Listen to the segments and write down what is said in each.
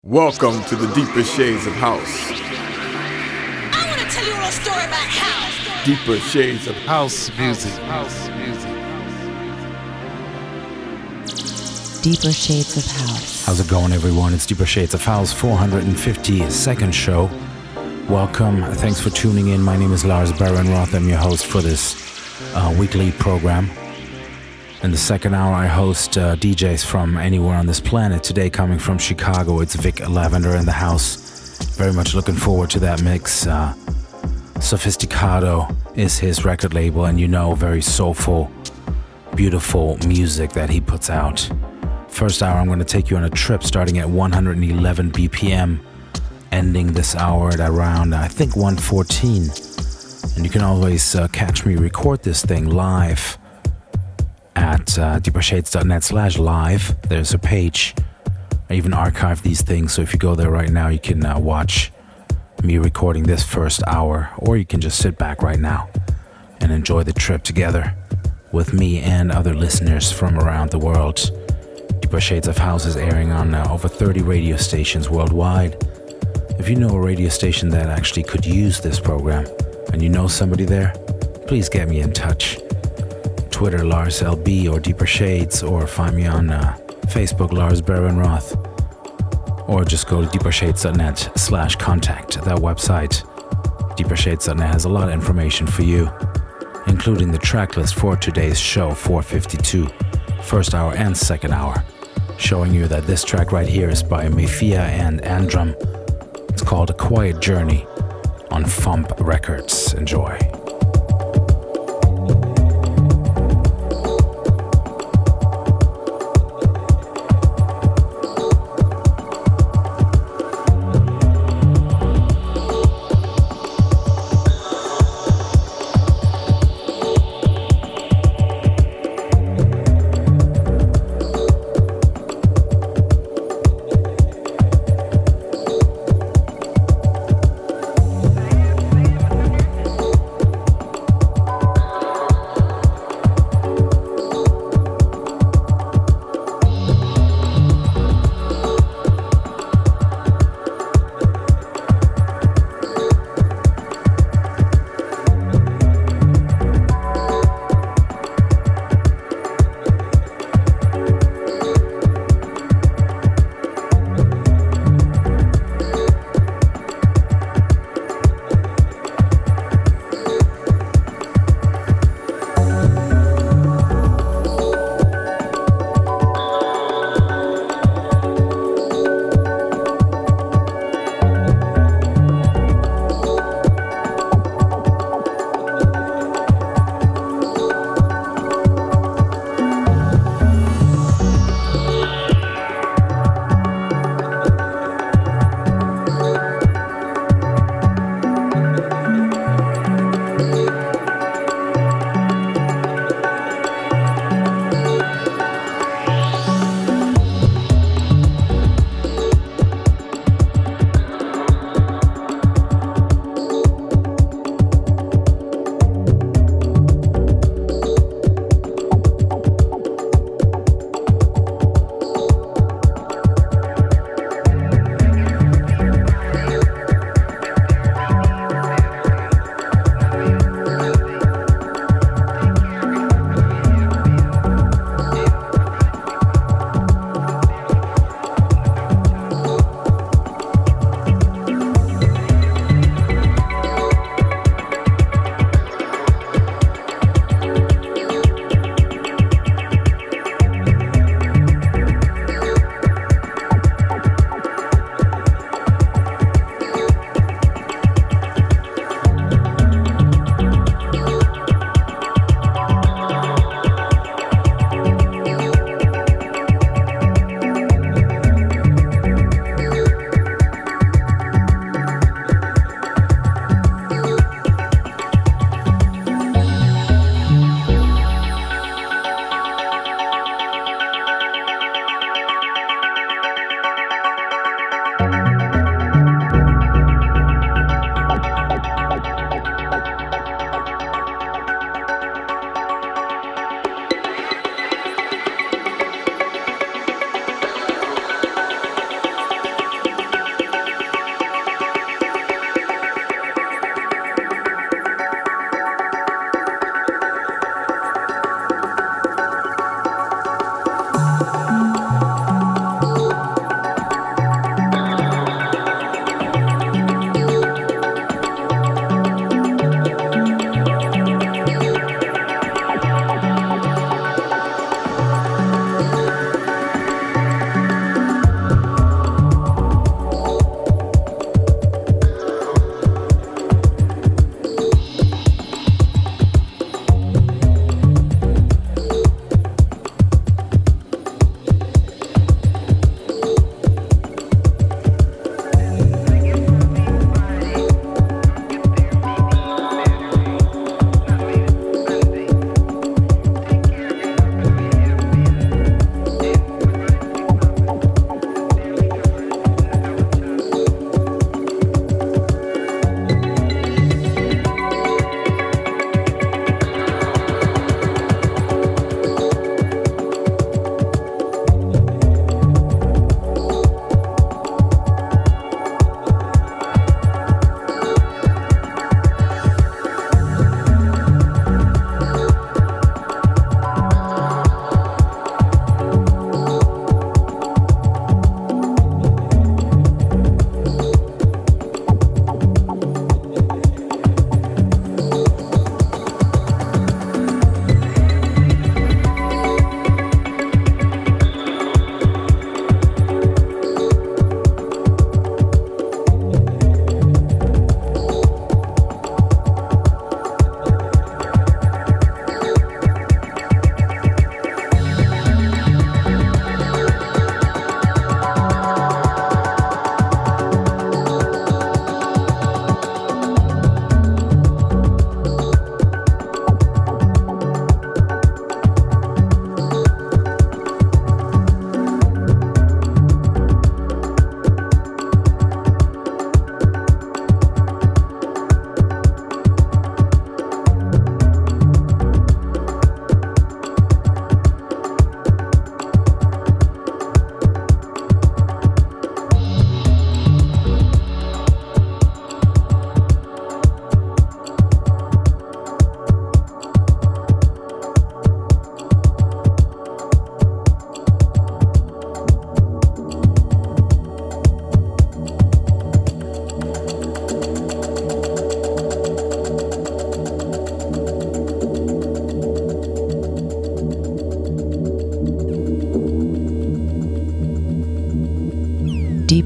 Welcome to the Deeper Shades of House. I want to tell you a little story about house. Deeper Shades of House music. Deeper Shades of House. How's it going, everyone? It's Deeper Shades of House 452nd show. Welcome. Thanks for tuning in. My name is Lars Baron-Roth. I'm your host for this weekly program. In the second hour, I host DJs from anywhere on this planet. Today, coming from Chicago, it's Vic Lavender in the house. Very much looking forward to that mix. Sophisticado is his record label, and very soulful, beautiful music that he puts out. First hour, I'm going to take you on a trip starting at 111 BPM, ending this hour at around, I think, 114. And you can always catch me record this thing live at deepershades.net/live. There's a page. I even archive these things, so if you go there right now, you can watch me recording this first hour, or you can just sit back right now and enjoy the trip together with me and other listeners from around the world. Deeper Shades of House is airing on over 30 radio stations worldwide. If you know a radio station that actually could use this program, and you know somebody there, please get me in touch. Twitter, Lars LB, or Deeper Shades, or find me on Facebook, Lars Baron-Roth, or just go to deepershades.net/contact. That website, deepershades.net, has a lot of information for you, including the track list for today's show, 452, first hour and second hour, showing you that this track right here is by Mefia and Andrum. It's called A Quiet Journey on Fump Records. Enjoy.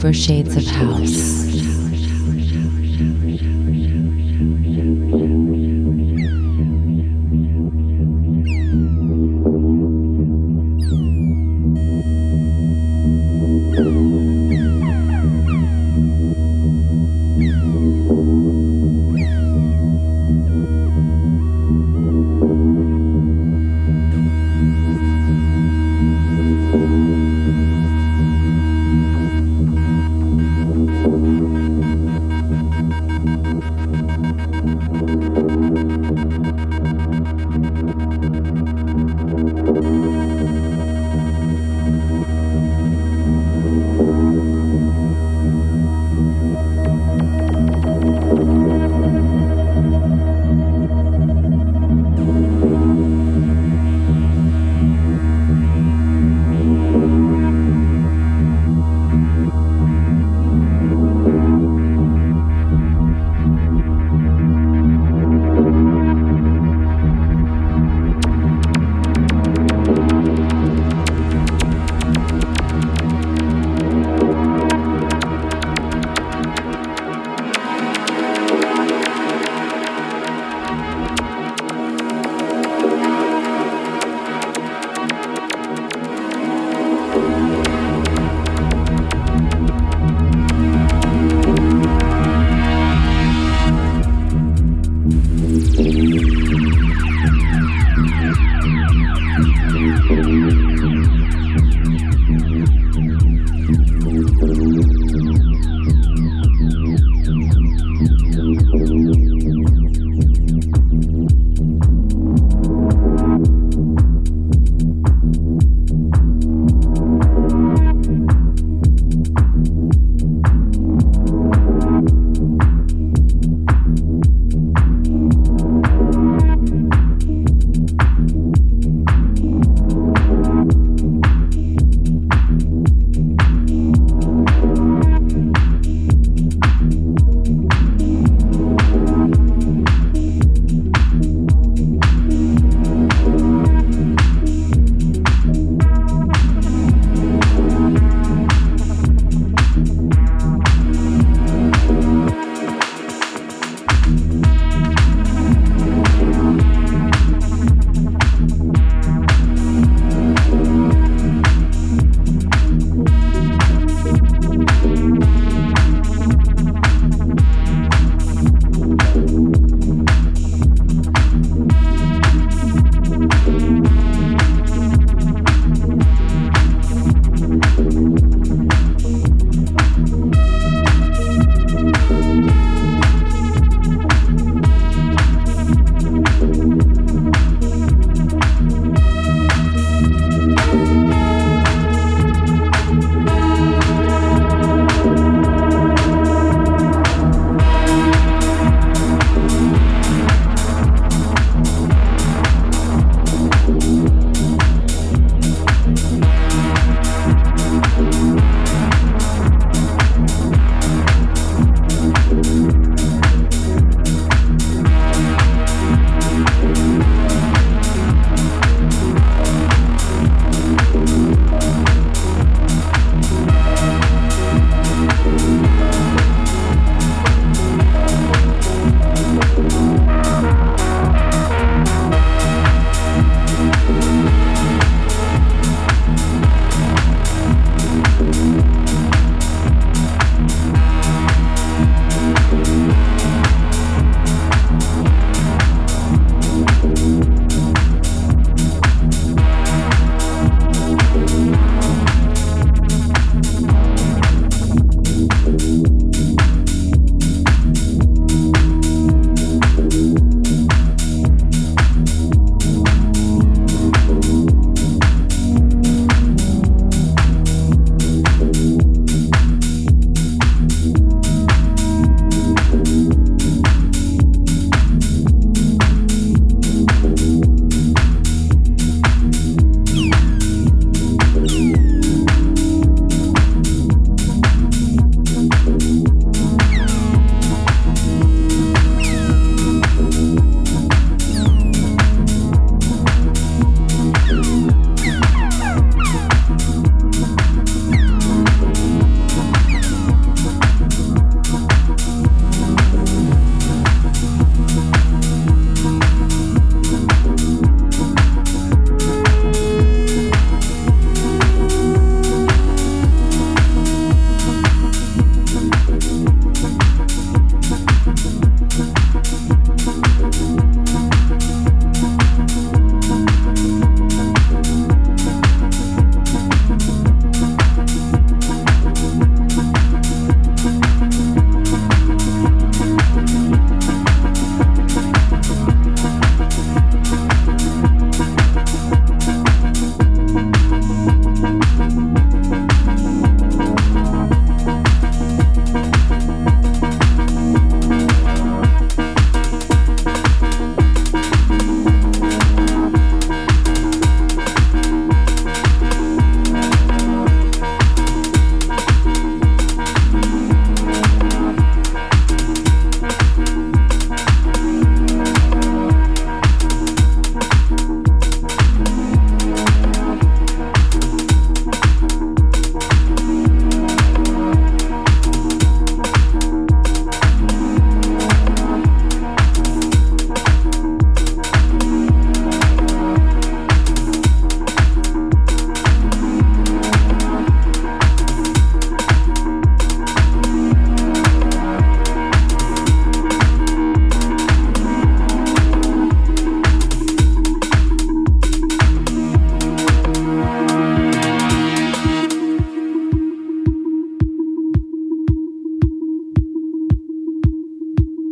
Deeper Shades of House.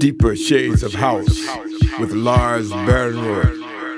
Deeper Shades of House with Lars Bernroth.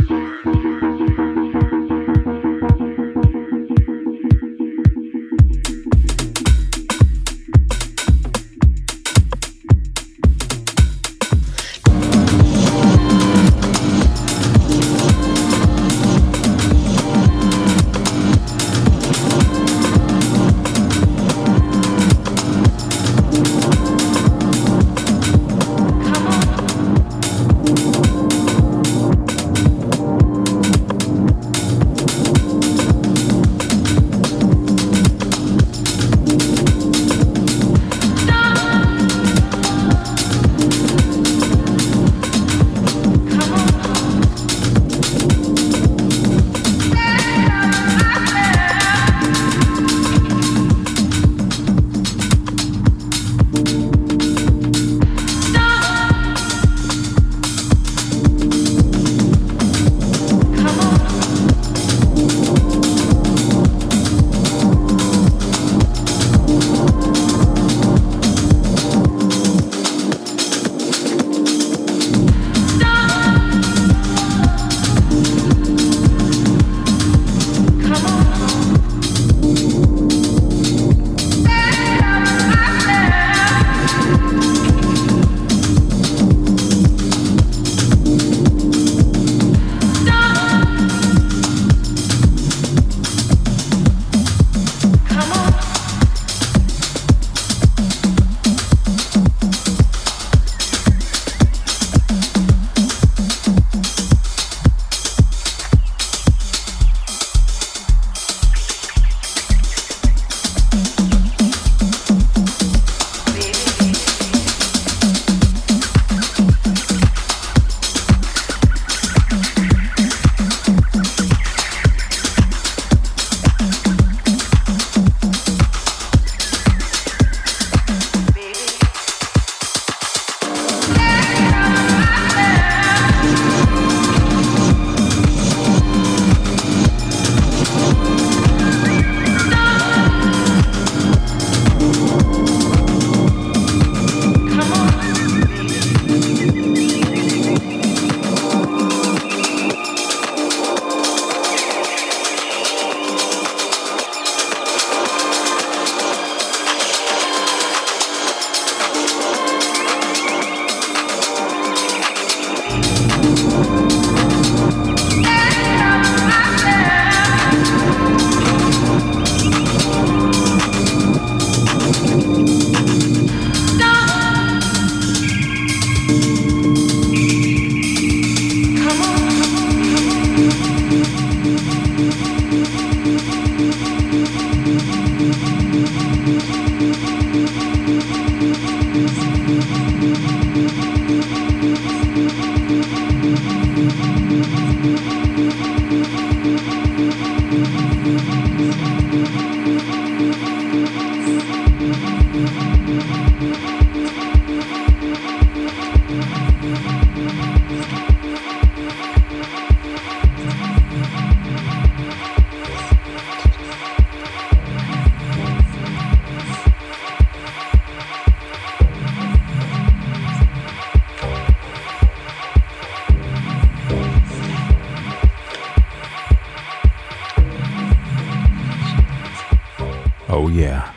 Oh yeah.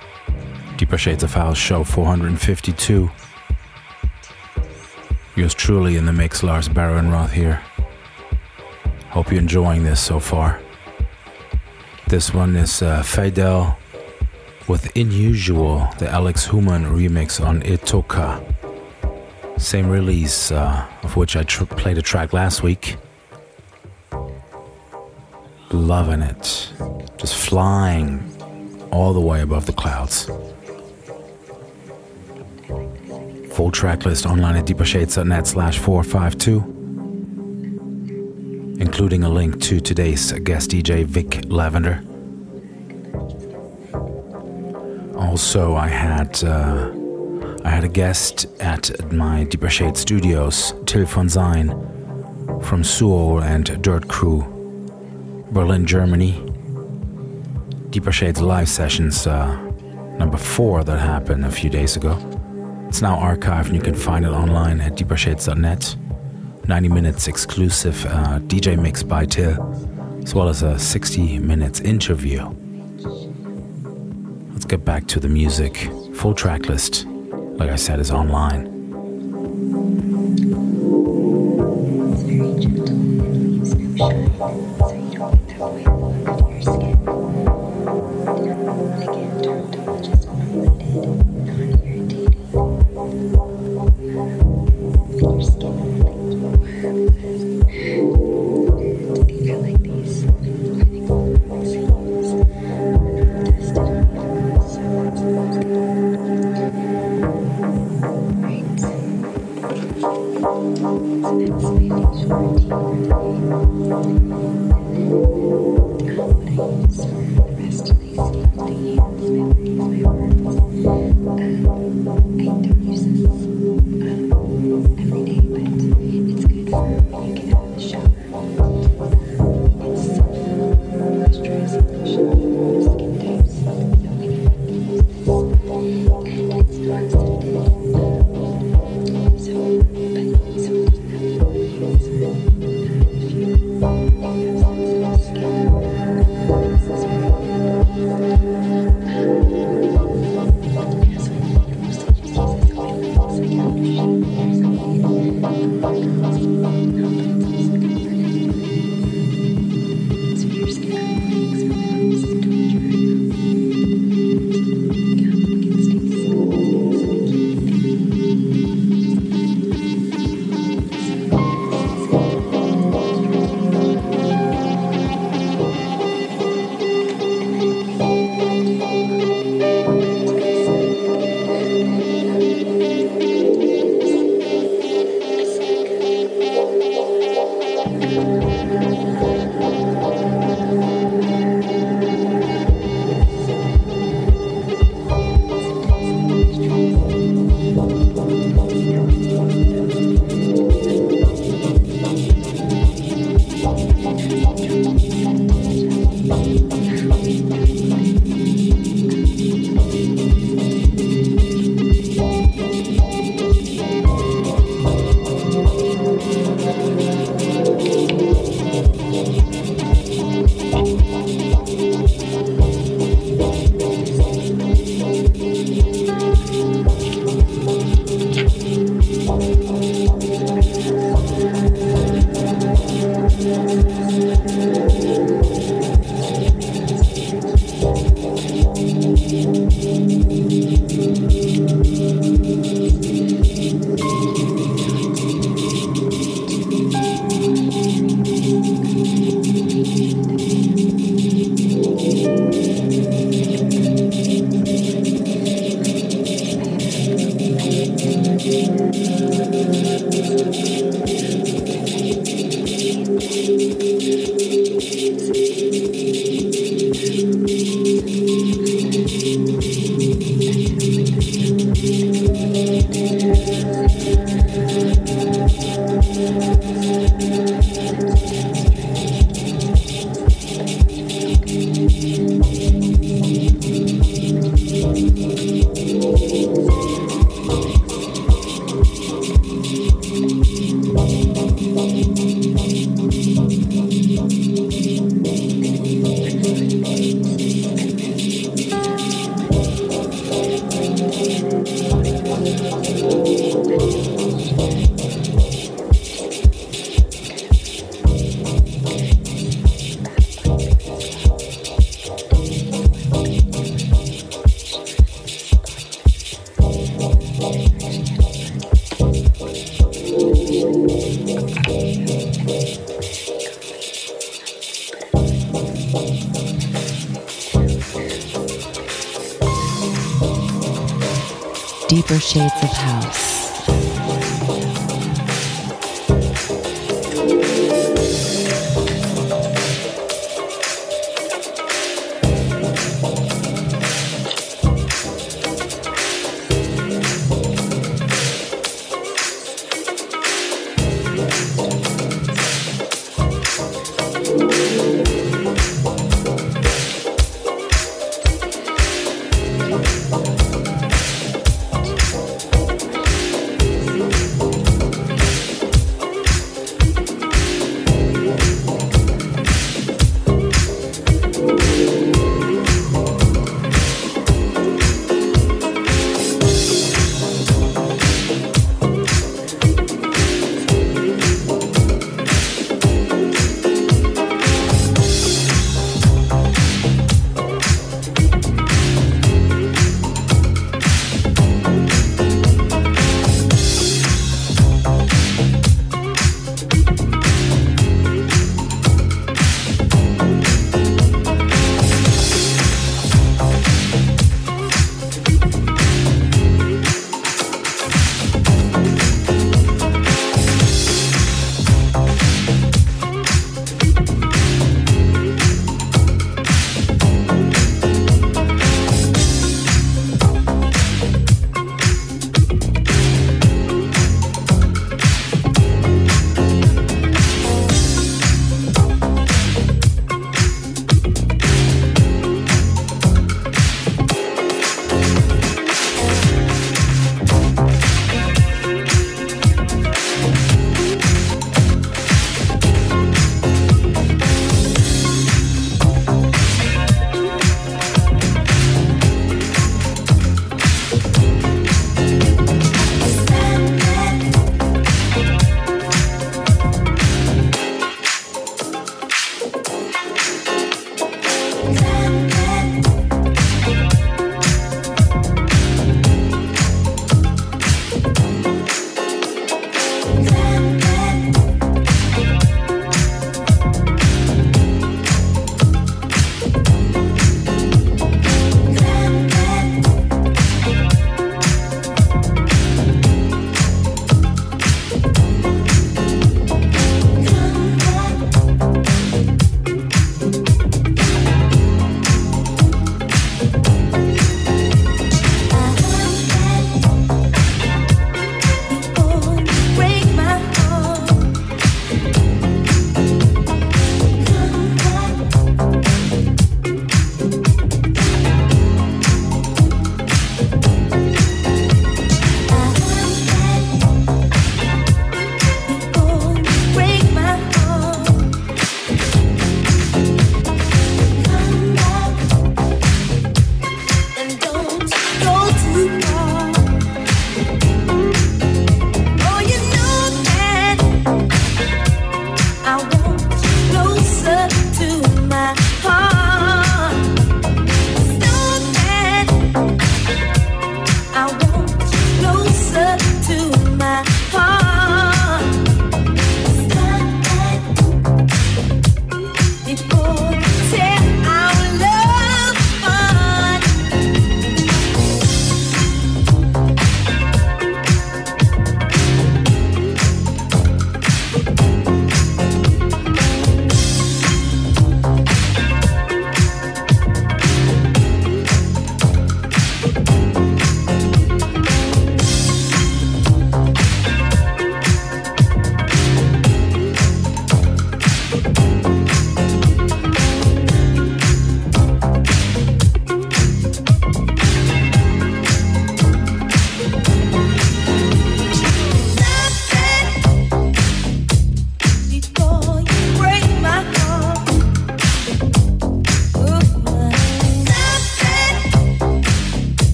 Deeper Shades of House, show 452. Yours truly in the mix, Lars Bernroth here. Hope you're enjoying this so far. This one is Fidel with Unusual, the Alex Human remix on Itoka. Same release, of which I played a track last week. Loving it. Just flying all the way above the clouds. Full track list online at deepershades.net/452, including a link to today's guest DJ Vic Lavender. Also, I had a guest at my Deeper Shades studios, Till von Sein from Suol and Dirt Crew, Berlin, Germany. Deeper Shades live sessions, number 4 that happened a few days ago. It's now archived and you can find it online at deepershades.net. 90 minutes exclusive DJ mix by Till, as well as a 60 minutes interview. Let's get back to the music. Full track list, like I said, is online. It's very gentle and leaves no shine, so you don't get that white look on your skin. Again, dermatologist formulated, non-irritating. And your skin will thank you. Do you feel like these? I think all of these things are tested on animals, so that's good. Right. So that's making sure to you. What I use for the rest of these hands, memories, my words. I don't use this every day, but it's good for when you get out of the shower. It's moisturizing lotion for skin types, so anyone can use this. And it's non-scented. So it doesn't have perfumes. If you have sensitive skin, this is really good. Yeah, so mostly just use this oil. It's like aftershave or something. So your skin complex relax, don't dry out. It stays Deeper Shades of House.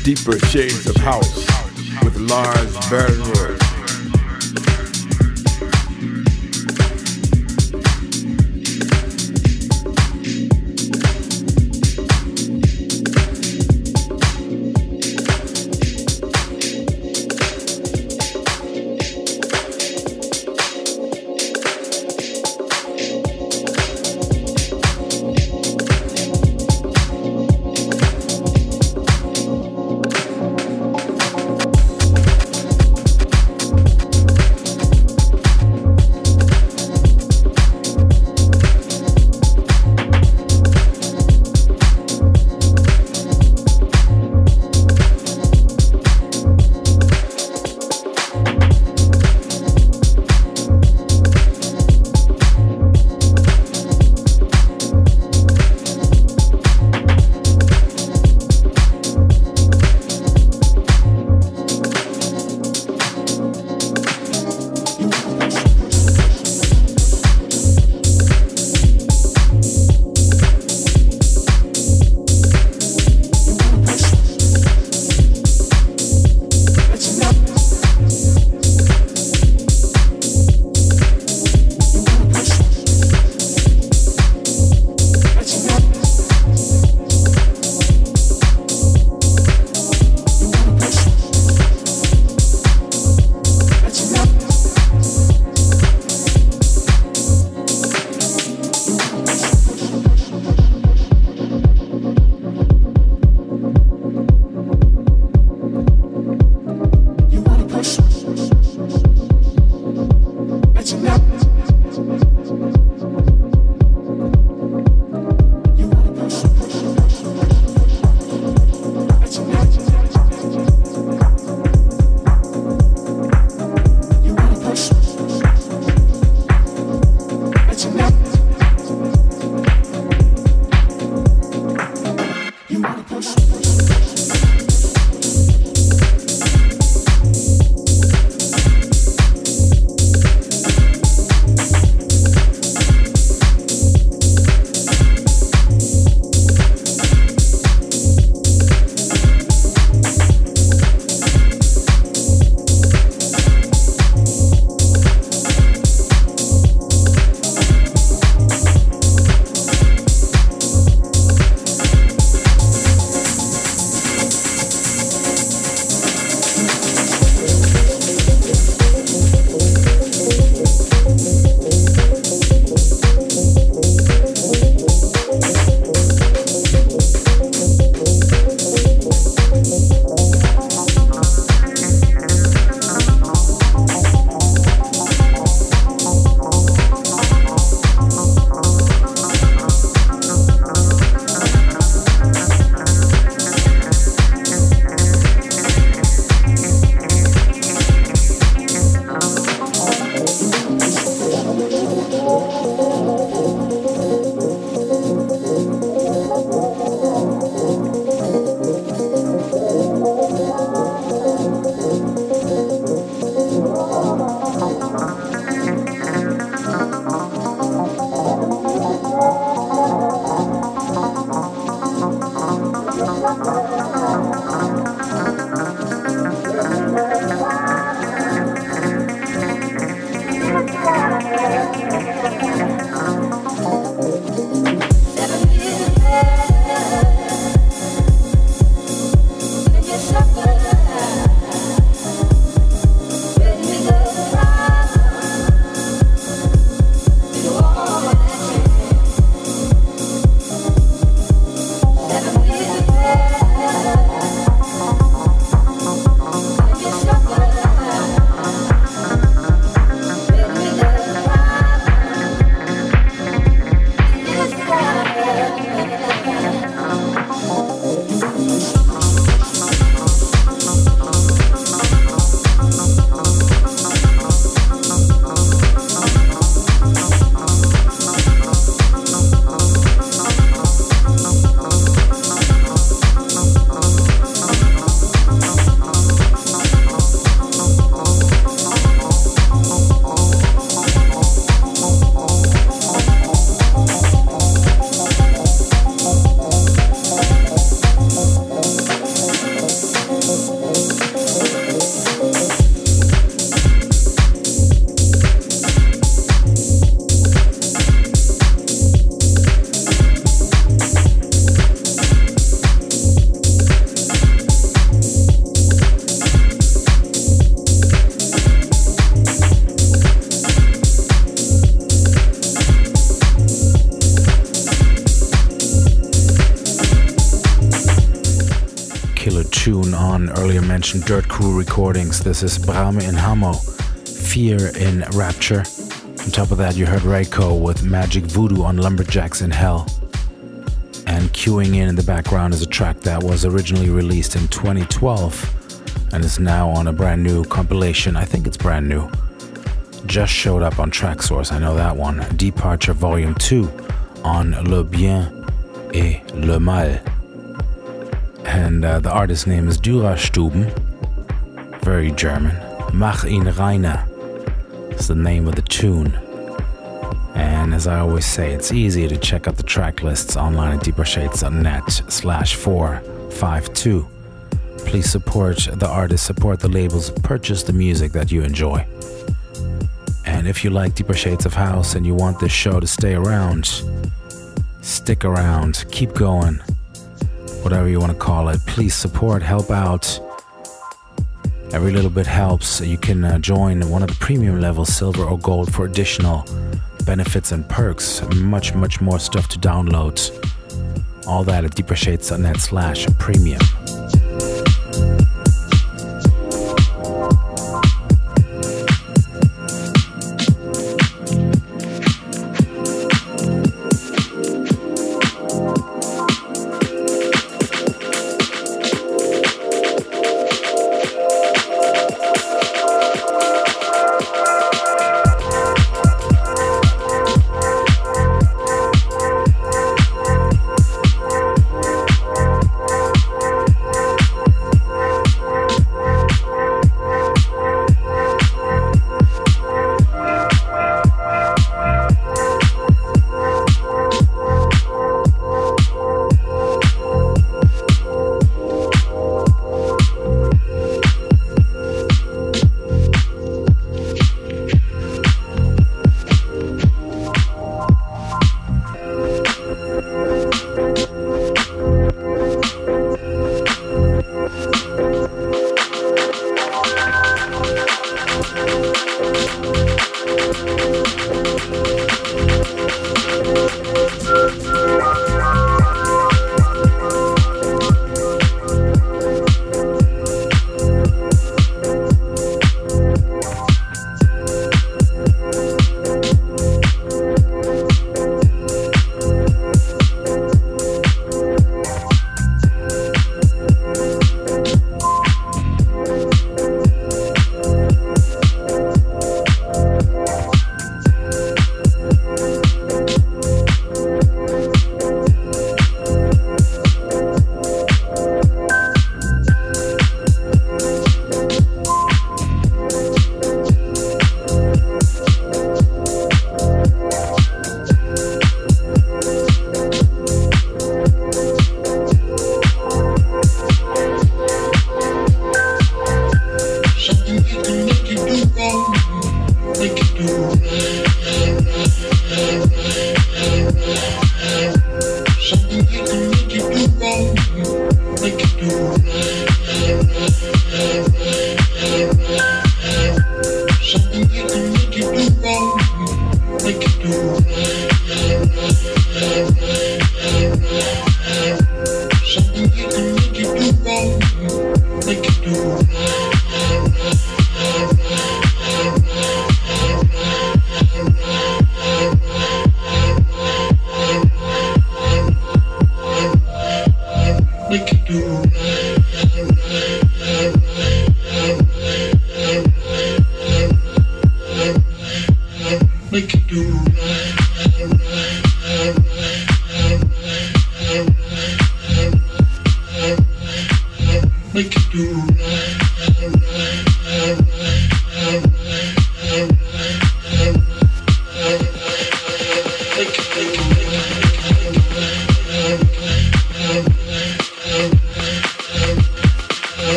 Deeper Shades of House with Lars Bernwood. tune on earlier mentioned Dirt Crew recordings. This is Brahme in Hamo, Fear in Rapture. On top of that, you heard Reiko with Magic Voodoo on Lumberjacks in Hell. And queuing in the background is a track that was originally released in 2012 and is now on a brand new compilation. I think it's brand new. Just showed up on Traxsource, I know that one. Departure Volume 2 on Le Bien et Le Mal. And the artist's name is Durastuben, very German. Mach ihn reiner is the name of the tune. And as I always say, it's easy to check out the track lists online at deepershades.net/452. Please support the artists, support the labels, purchase the music that you enjoy. And if you like Deeper Shades of House and you want this show to stay around, stick around, keep going, whatever you want to call it, please support, help out. Every little bit helps. You can join one of the premium levels, silver or gold, for additional benefits and perks. Much more stuff to download. All that at deepershades.net/premium.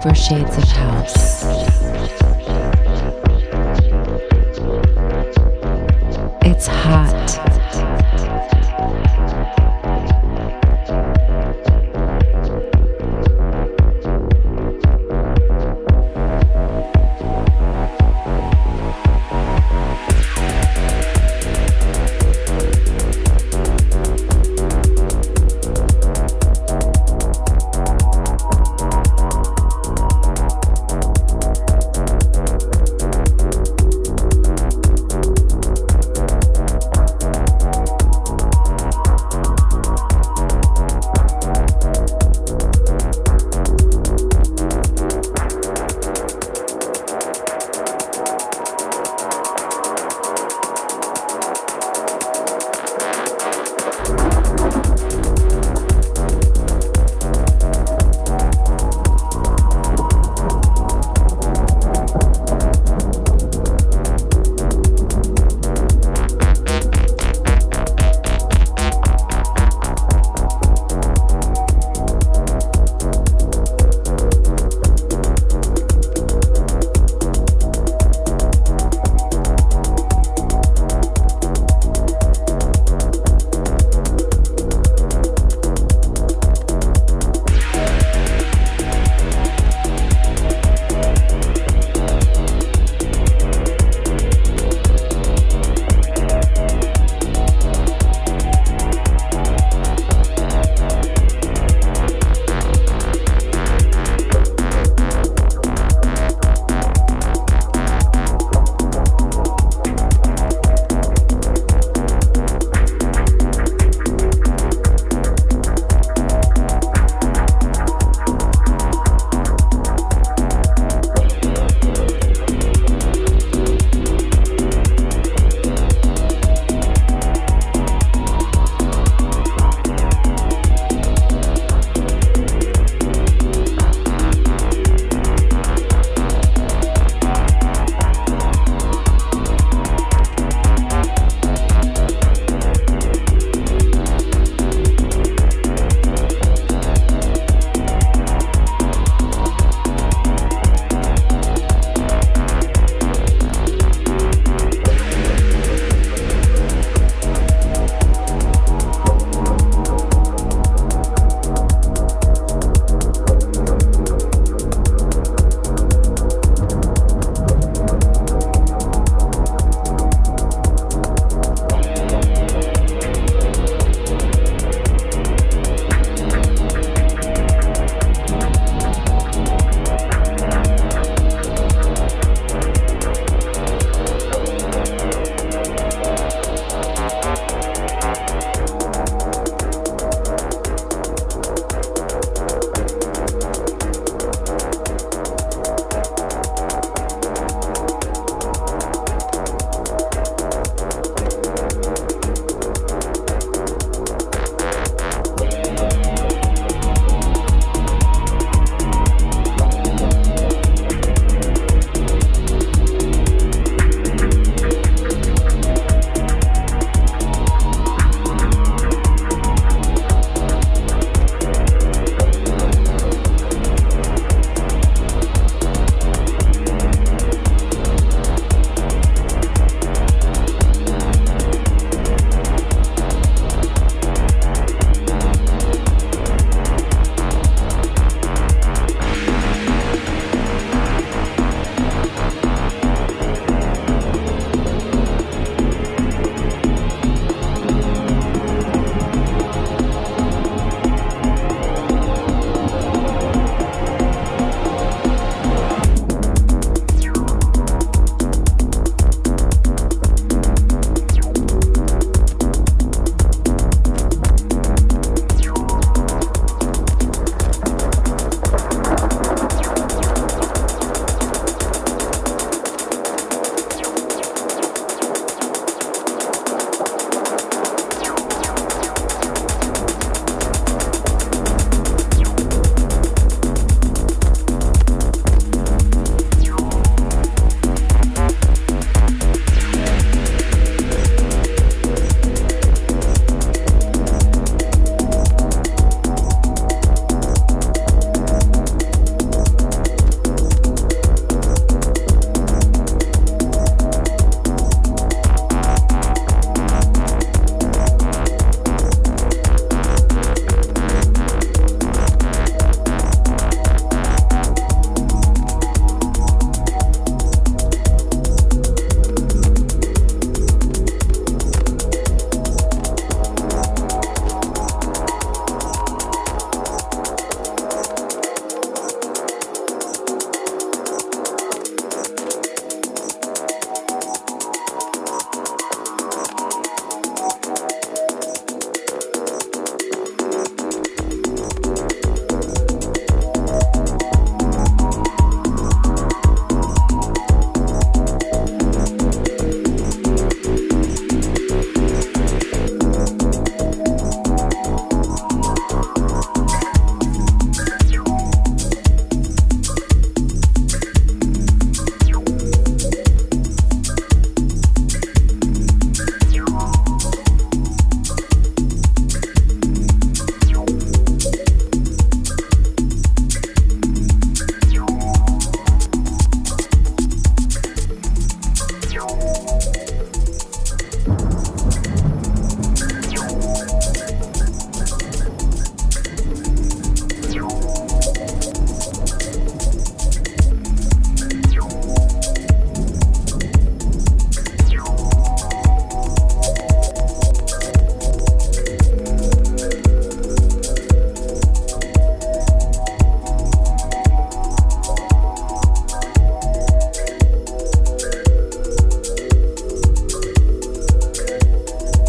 Silver Shades of House. It's hot.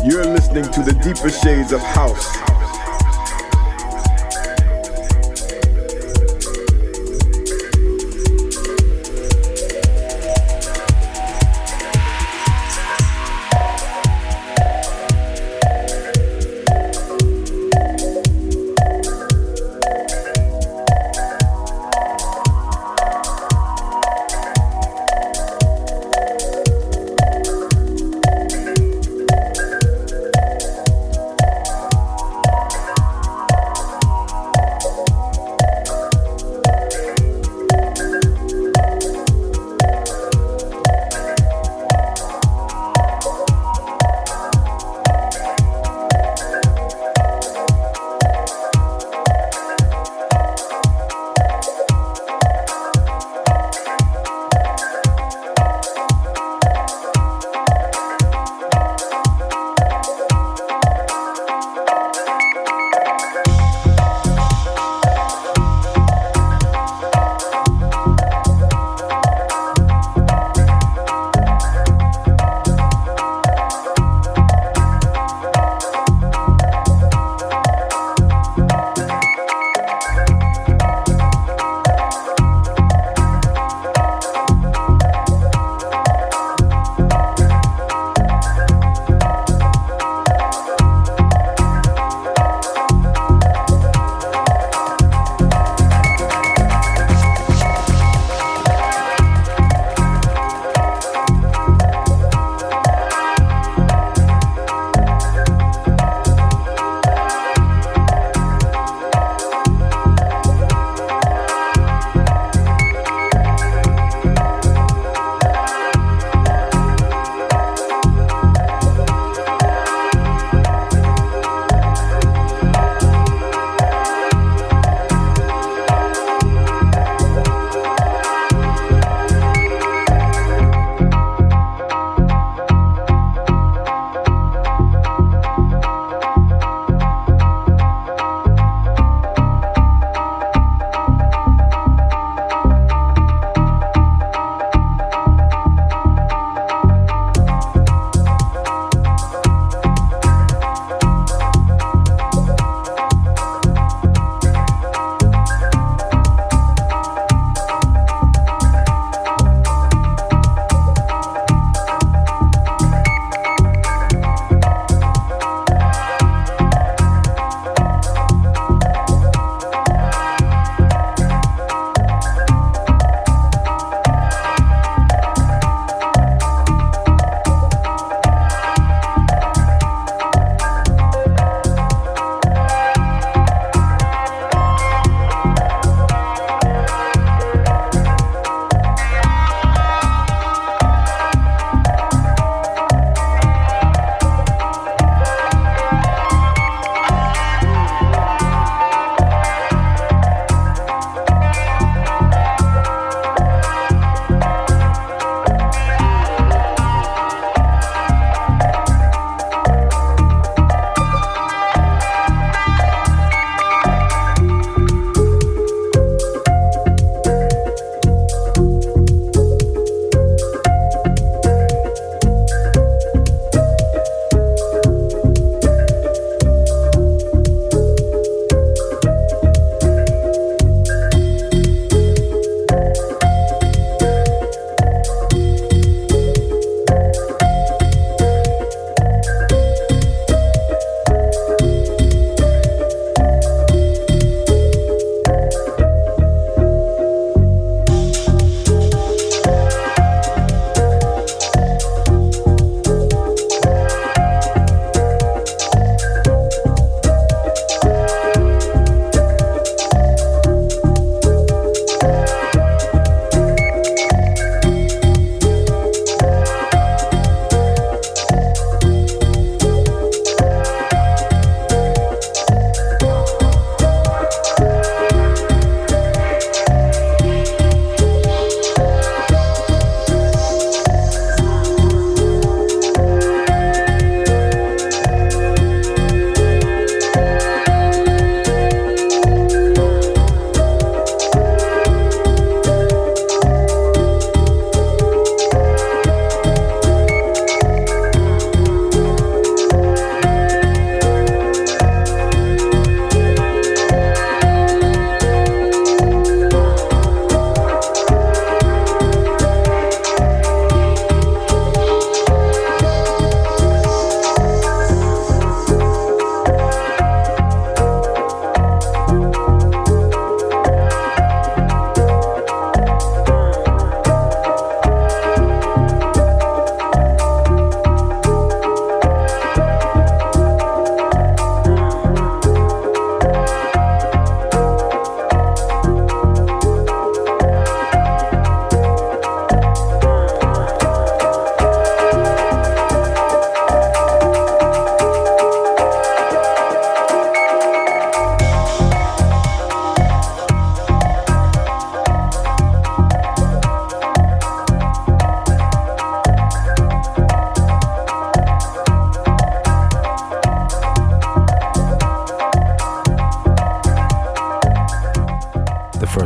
You're listening to the deeper shades of house.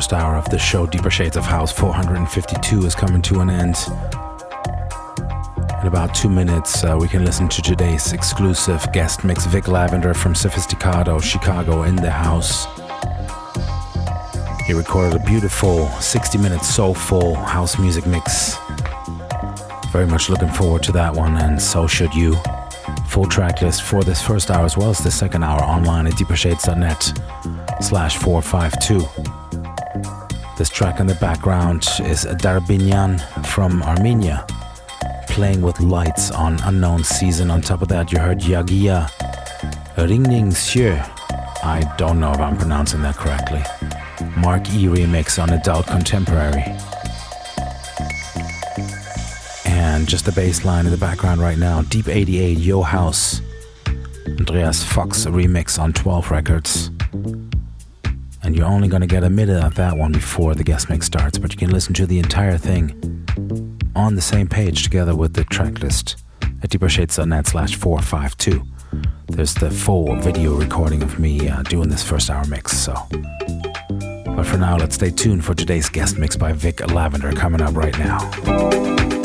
first hour of the show Deeper Shades of House 452 is coming to an end. In about 2 minutes, we can listen to today's exclusive guest mix. Vic Lavender from Sophisticado, Chicago, in the house. He recorded a beautiful 60-minute soulful house music mix. Very much looking forward to that one, and so should you. Full track list for this first hour as well as the second hour online at deepershades.net/452. This track in the background is Darbinyan from Armenia, playing with lights on Unknown Season. On top of that, you heard Yagia Ringning Sjö. I don't know if I'm pronouncing that correctly. Mark E remix on Adult Contemporary. And just the bass line in the background right now, Deep 88, Yo House. Andreas Fox remix on 12 Records. And you're only going to get a minute of that one before the guest mix starts, but you can listen to the entire thing on the same page together with the track list at deepershades.net/452. There's the full video recording of me doing this first hour mix. But for now, let's stay tuned for today's guest mix by Vic Lavender coming up right now.